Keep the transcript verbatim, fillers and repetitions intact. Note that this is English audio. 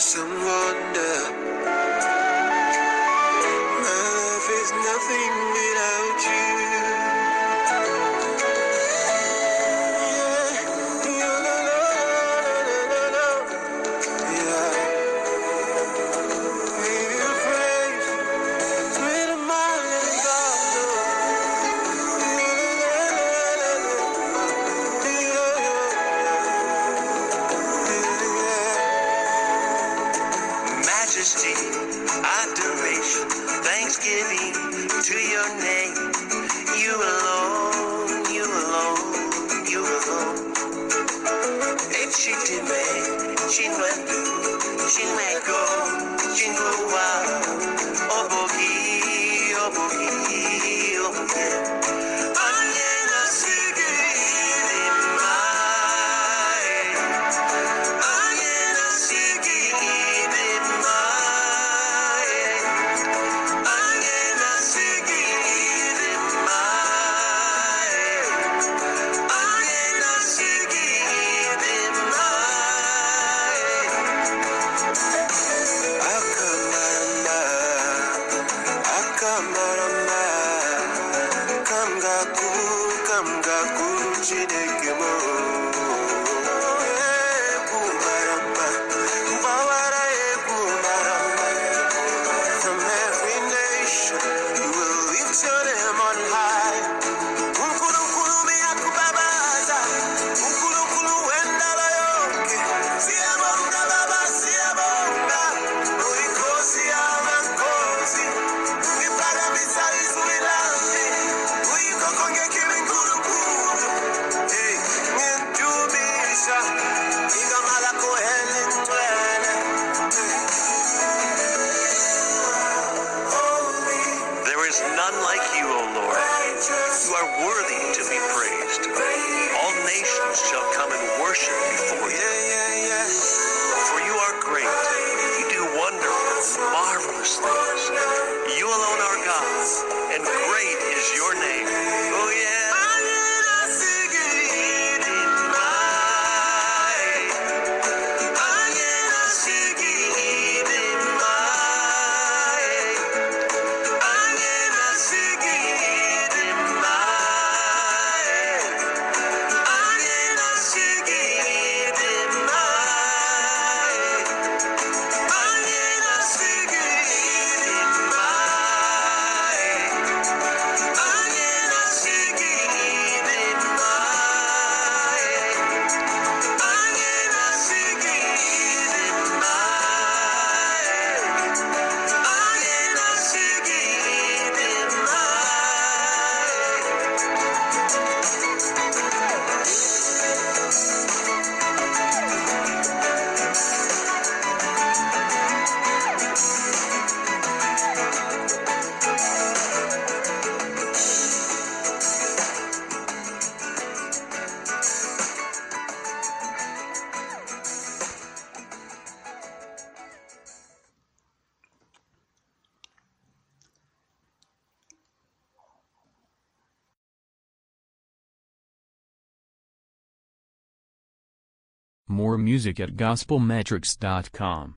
awesome wonder. My life is nothing without you. Yeah, yeah, la, la, la, la, la, la. Yeah. Give you praise with a mind and God. Majesty, adoration, thanksgiving to your name. You alone, you alone, you alone. Echitime, chinwendu, chinmeko, chinguwa, obogi, obogi, obogi. Anye nasigi dimai, anye nasigi dimai, anye nasigi dimai, anye nasigi dimai. Akamaramba, akamaramba, kamgaku, kamgaku, chinekemo. Ekumaramba, mbawara ekumaramba. From every nation, you will lift your name on high. Unkulunkulu miyakubabaza, unkulunkulu wendala yonke. Siyabonga baba, siyabonga. Uyinkosi yabankosi, ngiphakamisa izwi lami. Uyikhokho-ngekho inkulunkulu. Hey, ngindumisha igama lakho elingcwele. Holy, There is none like you, O Lord. righteous, You are worthy to be praised. All nations shall come and worship before you. yeah, yeah, yeah. For you are great. You do wonderful, marvelous things. You alone are God, and great is your name. Oh yeah. More music at gospel metrics dot com.